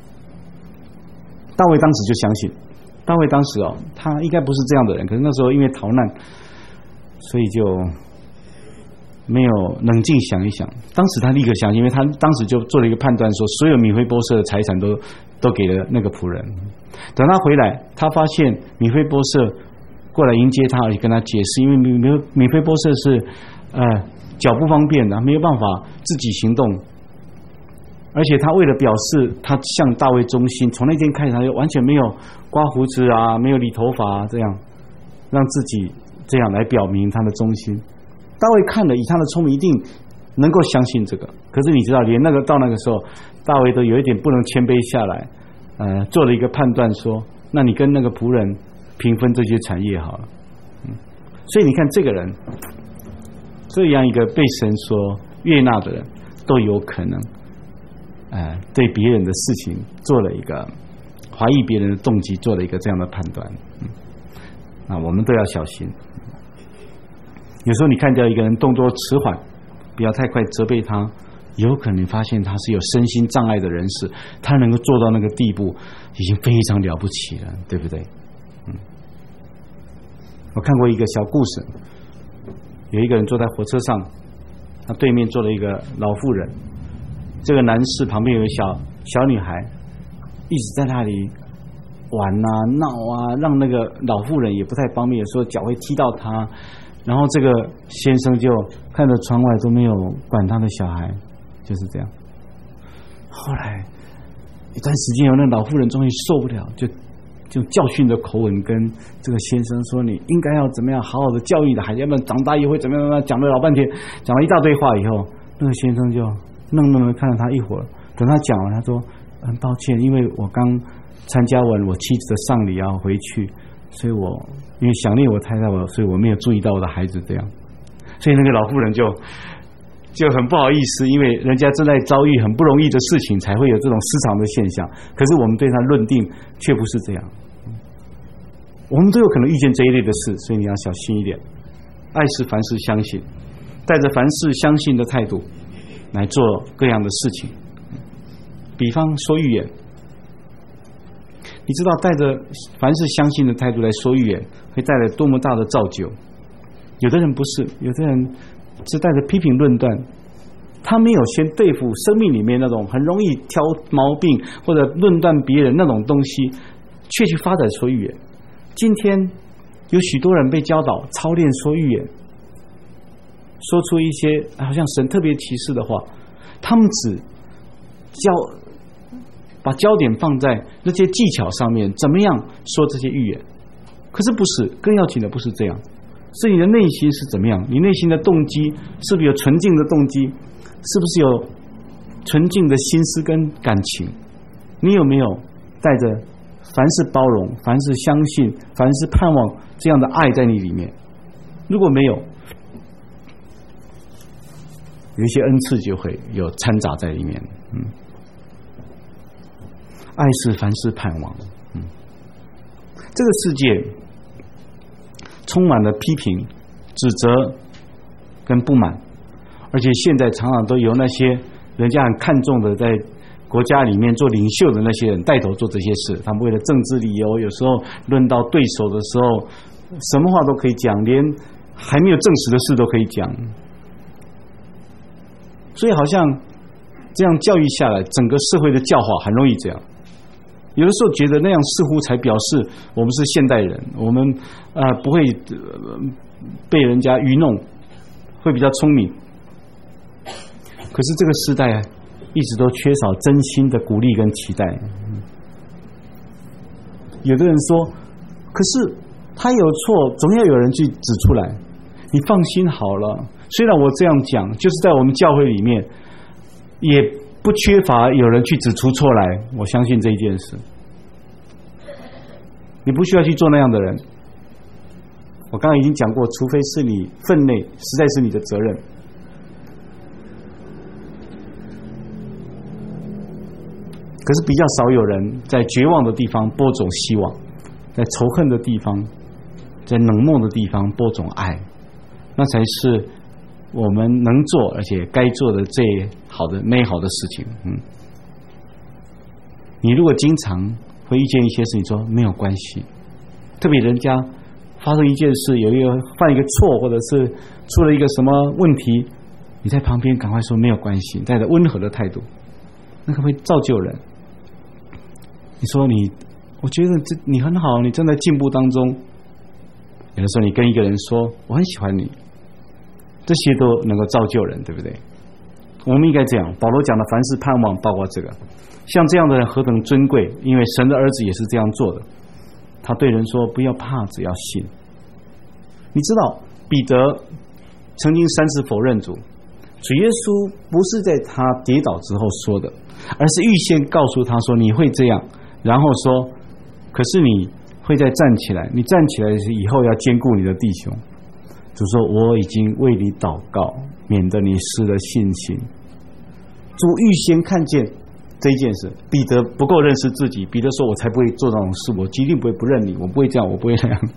大卫当时就相信，大卫当时他应该不是这样的人，可是那时候因为逃难，所以就没有冷静想一想。当时他立刻相信，因为他当时就做了一个判断，说所有米非波设的财产都给了那个仆人。等他回来，他发现米非波设过来迎接他，而且跟他解释，因为米非波设是脚不方便的，没有办法自己行动，而且他为了表示他向大卫忠心，从那天开始他就完全没有刮胡子没有理头发这样，让自己这样来表明他的忠心。大卫看了，以他的聪明一定能够相信这个。可是你知道，连到那个时候，大卫都有一点不能谦卑下来，做了一个判断说，那你跟那个仆人平分这些产业好了。所以你看这个人，这样一个被神所悦纳的人，都有可能对别人的事情做了一个怀疑别人的动机，做了一个这样的判断。我们都要小心。有时候你看到一个人动作迟缓，不要太快责备他，有可能发现他是有身心障碍的人士，他能够做到那个地步已经非常了不起了，对不对？我看过一个小故事，有一个人坐在火车上，他对面坐了一个老妇人，这个男士旁边有一个小女孩，一直在那里玩闹让那个老妇人也不太方便，有时候脚会踢到他，然后这个先生就看着窗外都没有管他的小孩，就是这样。后来一段时间后，那老妇人终于受不了，就教训的口吻跟这个先生说，你应该要怎么样好好的教育你的孩子，要不然长大也会怎么样，讲了老半天，讲了一大堆话以后，那个先生就愣愣的看了他一会儿，等他讲完，他说很抱歉，因为我刚参加完我妻子的丧礼要回去，所以我因为想念我太太，所以我没有注意到我的孩子这样。所以那个老妇人就很不好意思，因为人家正在遭遇很不容易的事情，才会有这种失常的现象。可是我们对他论定却不是这样，我们都有可能遇见这一类的事，所以你要小心一点。爱是凡事相信，带着凡事相信的态度来做各样的事情。比方说预言，你知道带着凡事相信的态度来说预言会带来多么大的造就。有的人不是，有的人是带着批评论断，他没有先对付生命里面那种很容易挑毛病或者论断别人那种东西，却去发展说预言。今天有许多人被教导操练说预言，说出一些好像神特别启示的话，他们只把焦点放在那些技巧上面，怎么样说这些预言。可是不是，更要紧的不是这样，是你的内心是怎么样，你内心的动机是不是有纯净的动机，是不是有纯净的心思跟感情，你有没有带着凡是包容，凡是相信，凡是盼望这样的爱在你里面。如果没有，有一些恩赐就会有掺杂在里面。 爱是凡事盼望。这个世界充满了批评、指责跟不满，而且现在常常都由那些人家很看重的，在国家里面做领袖的那些人带头做这些事。他们为了政治理由，有时候论到对手的时候，什么话都可以讲，连还没有证实的事都可以讲。所以好像这样教育下来，整个社会的教化很容易这样。有的时候觉得那样似乎才表示我们是现代人，我们不会被人家愚弄，会比较聪明。可是这个时代一直都缺少真心的鼓励跟期待。有的人说，可是他有错，总要有人去指出来。你放心好了，虽然我这样讲，就是在我们教会里面也不缺乏有人去指出错来，我相信这一件事。你不需要去做那样的人。我刚刚已经讲过，除非是你分内实在是你的责任。可是比较少有人在绝望的地方播种希望，在仇恨的地方，在冷漠的地方播种爱，那才是我们能做而且该做的最好的美好的事情。你如果经常会遇见一些事情，说没有关系，特别人家发生一件事，有一个犯一个错，或者是出了一个什么问题，你在旁边赶快说没有关系，带着温和的态度，那个会造就人。你说我觉得你很好，你正在进步当中。有的时候你跟一个人说我很喜欢你，这些都能够造就人，对不对？我们应该这样。保罗讲的凡事盼望，包括这个，像这样的人何等尊贵，因为神的儿子也是这样做的。他对人说不要怕，只要信。你知道彼得曾经3次否认主，主耶稣不是在他跌倒之后说的，而是预先告诉他说你会这样，然后说可是你会再站起来，你站起来以后要兼顾你的弟兄。主说我已经为你祷告，免得你失了信心。主预先看见这一件事，彼得不够认识自己，彼得说我才不会做这种事，我一定不会不认你，我不会这样，我不会那样。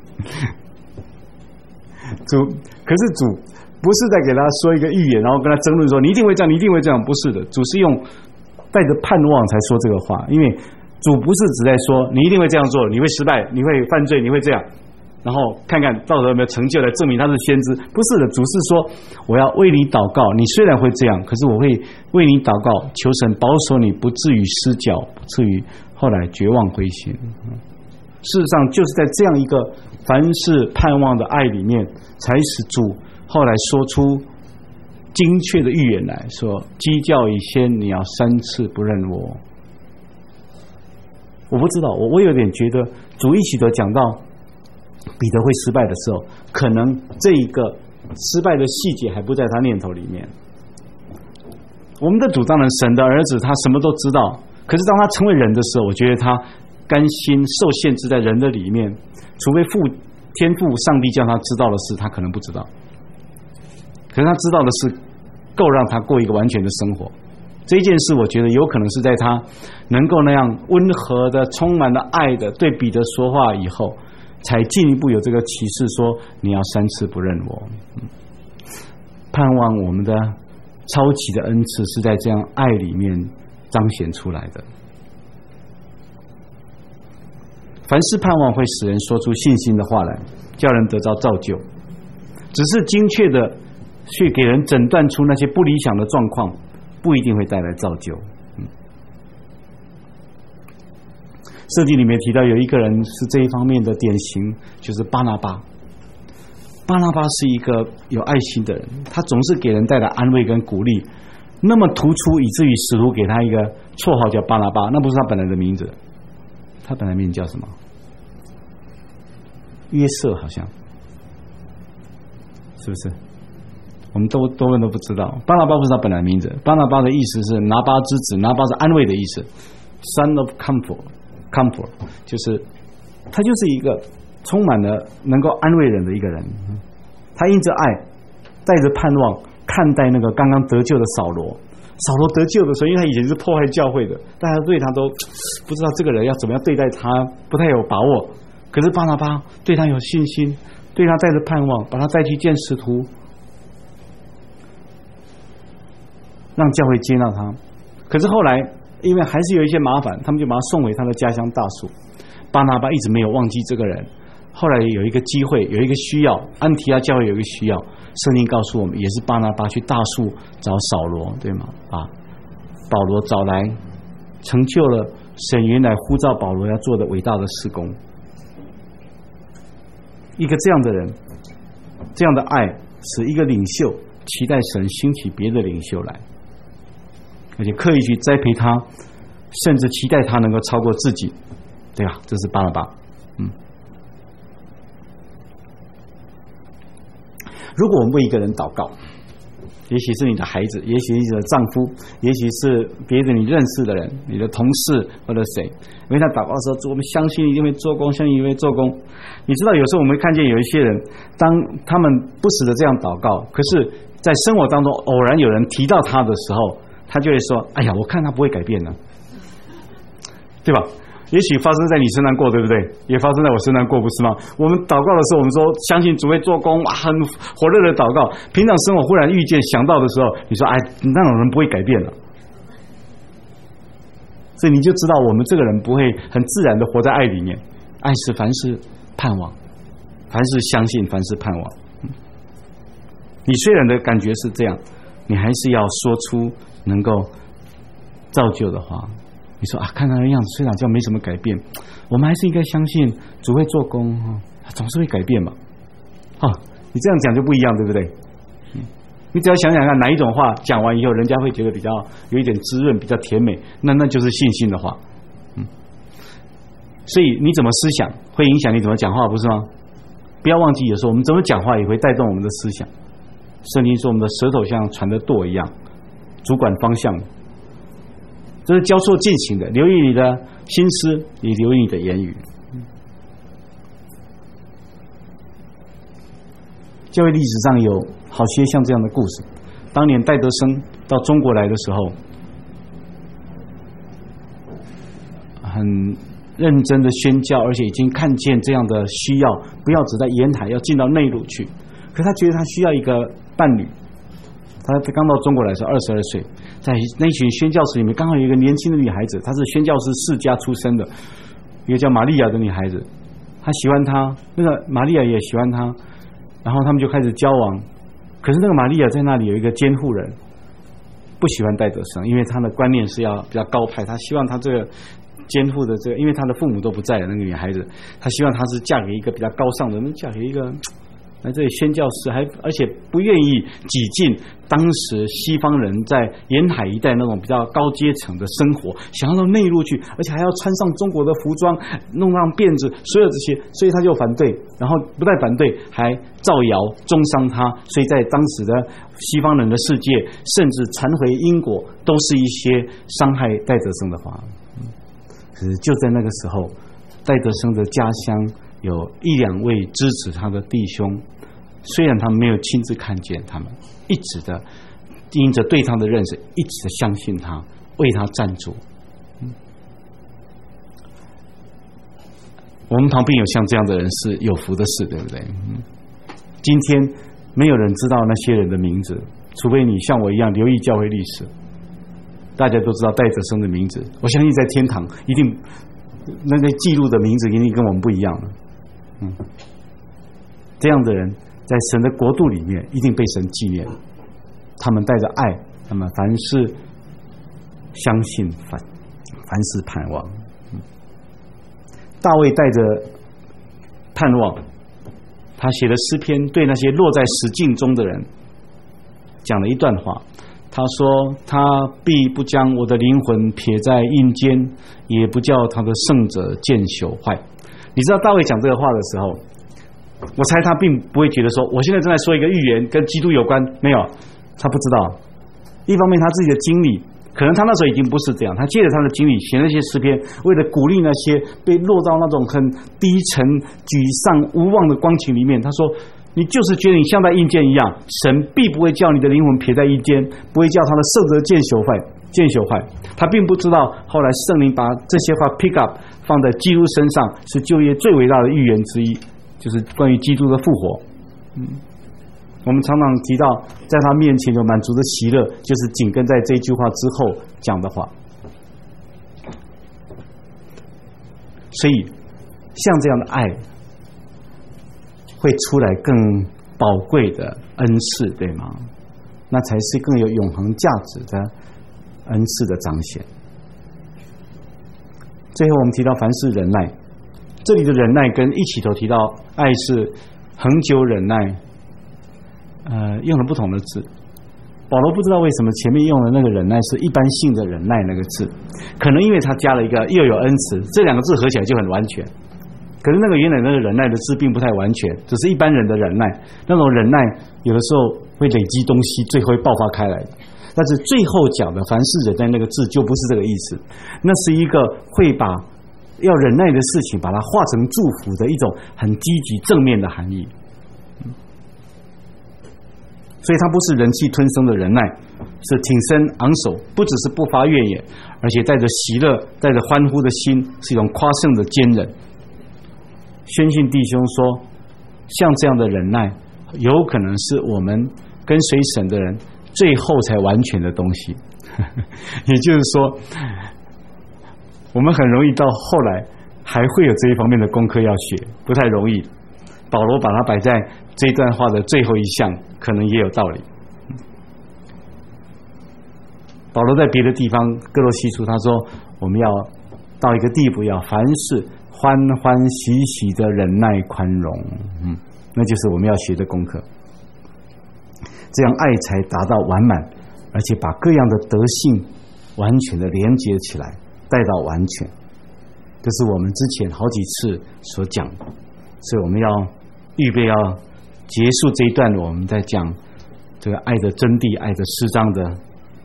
可是主不是在给他说一个预言，然后跟他争论说你一定会这样，你一定会这样，不是的。主是用带着盼望才说这个话，因为主不是只在说你一定会这样做，你会失败，你会犯罪，你会这样，然后看看到时候有没有成就来证明他是先知。不是的，主是说我要为你祷告，你虽然会这样，可是我会为你祷告，求神保守你不至于失脚，不至于后来绝望灰心。事实上就是在这样一个凡事盼望的爱里面，才使主后来说出精确的预言来说，鸡叫以先你要3次不认我。我不知道，我有点觉得主一起都讲到彼得会失败的时候，可能这一个失败的细节还不在他念头里面。我们的主当然神的儿子，他什么都知道，可是当他成为人的时候，我觉得他甘心受限制在人的里面，除非天父上帝叫他知道的事，他可能不知道。可是他知道的事够让他过一个完全的生活。这件事我觉得有可能是在他能够那样温和的充满了爱的对彼得说话以后，才进一步有这个启示说你要3次不认我。盼望我们的超级的恩赐是在这样爱里面彰显出来的。凡事盼望会使人说出信心的话来，叫人得到造就。只是精确的去给人诊断出那些不理想的状况，不一定会带来造就。圣经里面提到有一个人是这一方面的典型，就是巴拿巴。巴拿巴是一个有爱心的人，他总是给人带来安慰跟鼓励，那么突出以至于使徒给他一个绰号叫巴拿巴，那不是他本来的名字，他本来名字叫什么？约瑟好像，是不是？我们多问都不知道。巴拿巴不是他本来的名字，巴拿巴的意思是拿巴之子，拿巴是安慰的意思 ，Son of Comfort， 就是他就是一个充满了能够安慰人的一个人。他因着爱，带着盼望看待那个刚刚得救的扫罗。 扫罗得救的时候，因为他以前是破坏教会的，大家对他都不知道这个人要怎么样对待他，不太有把握。可是巴拿巴对他有信心，对他带着盼望，把他带去见使徒，让教会接纳他。可是后来因为还是有一些麻烦，他们就把他送回他的家乡大属。巴拿巴一直没有忘记这个人。后来有一个机会，有一个需要，安提阿教会有一个需要，圣经告诉我们，也是巴拿巴去大树找扫罗，对吗？把保罗找来，成就了神原来呼召保罗要做的伟大的事工。一个这样的人，这样的爱，使一个领袖期待神兴起别的领袖来，而且刻意去栽培他，甚至期待他能够超过自己，对吧？这是巴拿巴。如果我们为一个人祷告，也许是你的孩子，也许是你的丈夫，也许是别的你认识的人，你的同事或者谁，因为他祷告的时候，我们相信一定会做工，相信一定会做工。你知道，有时候我们会看见有一些人，当他们不时的这样祷告，可是在生活当中偶然有人提到他的时候，他就会说：“哎呀，我看他不会改变呢，对吧？”也许发生在你身上过，对不对？也发生在我身上过，不是吗？我们祷告的时候，我们说相信主会做工，很火热的祷告。平常生活忽然遇见想到的时候，你说：“哎，那种人不会改变了。”所以你就知道，我们这个人不会很自然的活在爱里面。爱是凡事盼望，凡事相信，凡事盼望。你虽然的感觉是这样，你还是要说出能够造就的话。你说啊，看他的样子，虽然叫没什么改变，我们还是应该相信主会做工，总是会改变嘛。你这样讲就不一样，对不对？你只要想想看，哪一种话讲完以后，人家会觉得比较有一点滋润，比较甜美，那就是信心的话。所以你怎么思想，会影响你怎么讲话，不是吗？不要忘记，有时候我们怎么讲话也会带动我们的思想。圣经说，我们的舌头像船的舵一样，主管方向。这是交错进行的，留意你的心思，也留意你的言语。教会历史上有好些像这样的故事。当年戴德生到中国来的时候，很认真的宣教，而且已经看见这样的需要，不要只在沿海，要进到内陆去。可他觉得他需要一个伴侣。他刚到中国来的时候22岁，在那群宣教士里面刚好有一个年轻的女孩子，她是宣教士世家出身的，一个叫玛利亚的女孩子，他喜欢她，那个玛利亚也喜欢他，然后他们就开始交往。可是那个玛利亚在那里有一个监护人，不喜欢戴德生，因为他的观念是要比较高派，他希望他这个监护的这个，因为他的父母都不在了，那个女孩子，他希望她是嫁给一个比较高尚的，嫁给一个来这里宣教士，而且不愿意挤进当时西方人在沿海一带那种比较高阶层的生活，想要到内陆去，而且还要穿上中国的服装，弄上辫子，所有这些，所以他就反对，然后不但反对，还造谣中伤他，所以在当时的西方人的世界，甚至传回英国，都是一些伤害戴德生的话。可是就在那个时候，戴德生的家乡有1-2位支持他的弟兄，虽然他们没有亲自看见，他们一直的因着对他的认识，一直的相信他，为他站住。我们旁边有像这样的人是有福的事，对不对？今天没有人知道那些人的名字，除非你像我一样留意教会历史，大家都知道戴德生的名字。我相信在天堂一定那个记录的名字一定跟我们不一样了。这样的人在神的国度里面一定被神纪念，他们带着爱，他们凡事相信，凡事盼望。大卫带着盼望，他写的诗篇对那些落在死境中的人讲了一段话，他说他必不将我的灵魂撇在阴间，也不叫他的圣者见朽坏。你知道大卫讲这个话的时候，我猜他并不会觉得说我现在正在说一个预言跟基督有关，没有，他不知道。一方面他自己的经历，可能他那时候已经不是这样，他借着他的经历写那些诗篇，为了鼓励那些被落到那种很低沉沮丧无望的光景里面，他说你就是觉得你像在阴间一样，神必不会叫你的灵魂撇在阴间，不会叫他的圣者见朽坏。他并不知道后来圣灵把这些话 pick up 放在基督身上，是旧约最伟大的预言之一，就是关于基督的复活。我们常常提到在他面前有满足的喜乐，就是紧跟在这句话之后讲的话。所以像这样的爱会出来更宝贵的恩赐，对吗？那才是更有永恒价值的恩赐的彰显。最后我们提到凡事忍耐，这里的忍耐跟一起头提到爱是恒久忍耐，用了不同的字。保罗不知道为什么前面用的那个忍耐是一般性的忍耐那个字，可能因为他加了一个又有恩慈，这两个字合起来就很完全。可是那个原来那个忍耐的字并不太完全，只是一般人的忍耐。那种忍耐有的时候会累积东西，最后会爆发开来的。但是最后讲的凡事忍耐那个字就不是这个意思，那是一个会把要忍耐的事情把它化成祝福的一种很积极正面的含义。所以它不是忍气吞声的忍耐，是挺身昂首，不只是不发怨言，而且带着喜乐带着欢呼的心，是一种夸胜的坚忍。宣信弟兄说，像这样的忍耐有可能是我们跟随神的人最后才完全的东西也就是说我们很容易到后来还会有这一方面的功课要学，不太容易。保罗把它摆在这段话的最后一项，可能也有道理。保罗在别的地方哥罗西书他说，我们要到一个地步，要凡事欢欢喜喜的忍耐宽容，那就是我们要学的功课。这样爱才达到完满，而且把各样的德性完全的连接起来，带到完全。这是我们之前好几次所讲的，所以我们要预备要结束这一段，我们在讲这个爱的真谛、爱的诗章的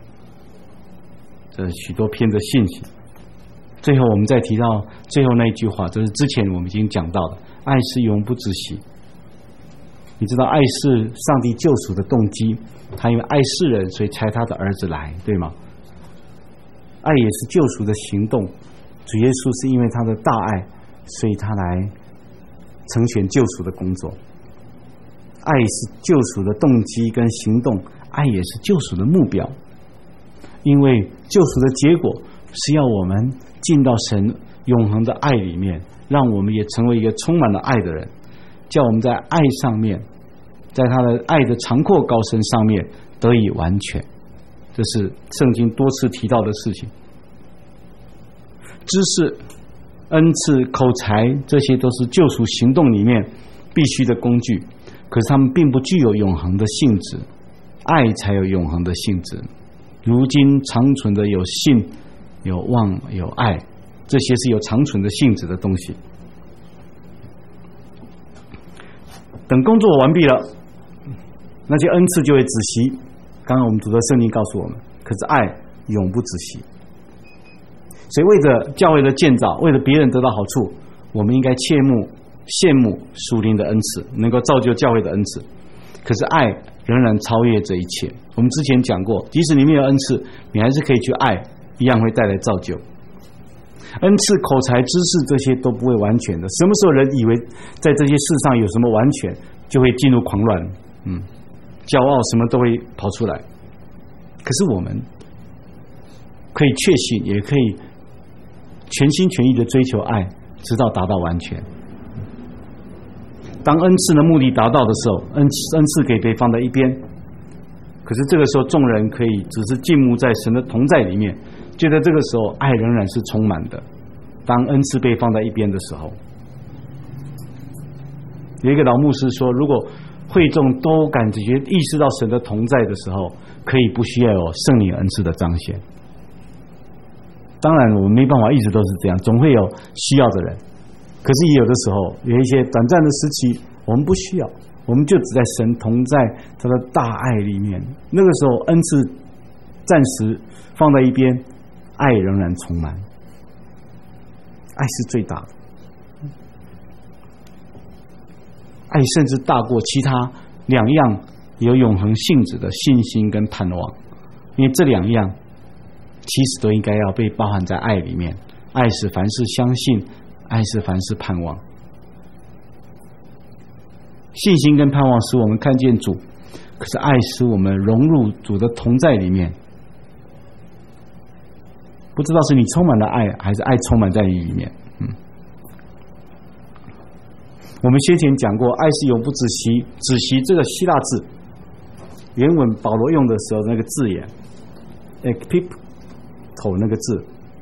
这许多篇的信息。最后我们再提到最后那一句话，就是之前我们已经讲到的，爱是永不止息。你知道爱是上帝救赎的动机，他因为爱世人，所以差他的儿子来，对吗？爱也是救赎的行动，主耶稣是因为他的大爱，所以他来成全救赎的工作。爱是救赎的动机跟行动，爱也是救赎的目标。因为救赎的结果是要我们进到神永恒的爱里面，让我们也成为一个充满了爱的人，叫我们在爱上面，在他的爱的长阔高深上面得以完全。这是圣经多次提到的事情。知识、恩赐、口才，这些都是救赎行动里面必须的工具，可是他们并不具有永恒的性质，爱才有永恒的性质。如今长存的有信、有望、有爱，这些是有长存的性质的东西。等工作完毕了，那些恩赐就会止息。刚刚我们读的圣经告诉我们，可是爱永不止息。所以为着教会的建造，为了别人得到好处，我们应该羡慕属灵的恩赐，能够造就教会的恩赐。可是爱仍然超越这一切。我们之前讲过，即使你没有恩赐，你还是可以去爱，一样会带来造就。恩赐、口才、知识，这些都不会完全的。什么时候人以为在这些事上有什么完全，就会进入狂乱，骄傲，什么都会跑出来。可是我们可以确信，也可以全心全意的追求爱，直到达到完全。当恩赐的目的达到的时候，恩赐可以被放在一边。可是这个时候，众人可以只是静默在神的同在里面，就在这个时候，爱仍然是充满的。当恩赐被放在一边的时候，有一个老牧师说，如果会众都感觉意识到神的同在的时候，可以不需要有圣灵恩赐的彰显。当然我们没办法一直都是这样，总会有需要的人。可是也有的时候，有一些短暂的时期，我们不需要，我们就只在神同在他的大爱里面。那个时候恩赐暂时放在一边，爱仍然充满。爱是最大的。 爱甚至大过其他两样有永恒性质的信心跟盼望，因为这两样其实都应该要被包含在爱里面。爱是凡事相信，爱是凡事盼望。信心跟盼望使我们看见主，可是爱使我们融入主的同在里面。不知道是你充满了爱，还是爱充满在你里面。我们先前讲过，爱是永不止息。止息这个希腊字，原文保罗用的时候那个字眼 ekpipto 那个字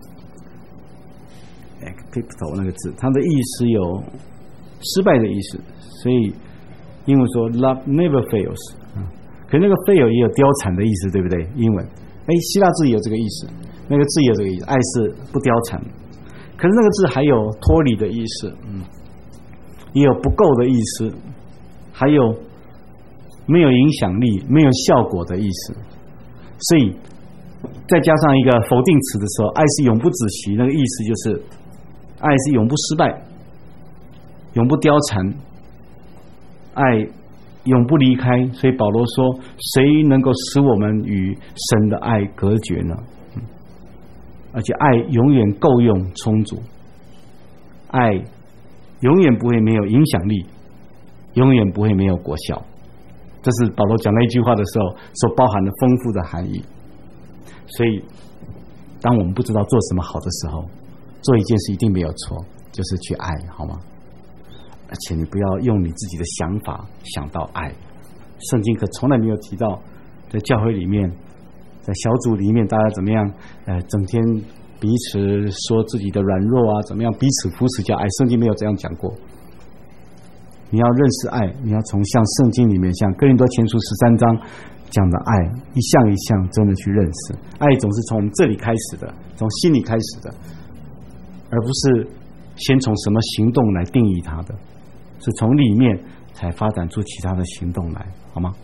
ekpipto 那个字，它的意思有失败的意思，所以英文说 love never fails， 可那个 fail 也有貂蝉的意思，对不对？英文希腊字也有这个意思，那个字也有这个意思，爱是不貂蝉。可是那个字还有脱离的意思，也有不够的意思，还有没有影响力、没有效果的意思。所以再加上一个否定词的时候，爱是永不止息，那个意思就是爱是永不失败、永不貂蝉，爱永不离开。所以保罗说，谁能够使我们与神的爱隔绝呢？而且爱永远够用充足，爱永远不会没有影响力，永远不会没有果效。这是保罗讲那一句话的时候所包含的丰富的含义。所以当我们不知道做什么好的时候，做一件事一定没有错，就是去爱，好吗？而且你不要用你自己的想法想到爱。圣经可从来没有提到在教会里面，在小组里面大家怎么样整天彼此说自己的软弱啊，怎么样彼此扶持叫爱。圣经没有这样讲过。你要认识爱，你要从像圣经里面，像哥林多前书13章讲的爱，一项一项真的去认识。爱总是从这里开始的，从心里开始的，而不是先从什么行动来定义它的，是从里面才发展出其他的行动来，好吗？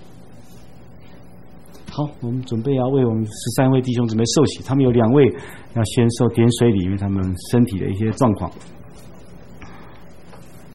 好，我们准备要为我们13位弟兄准备受洗，他们有2位要先受点水礼，因为他们身体的一些状况。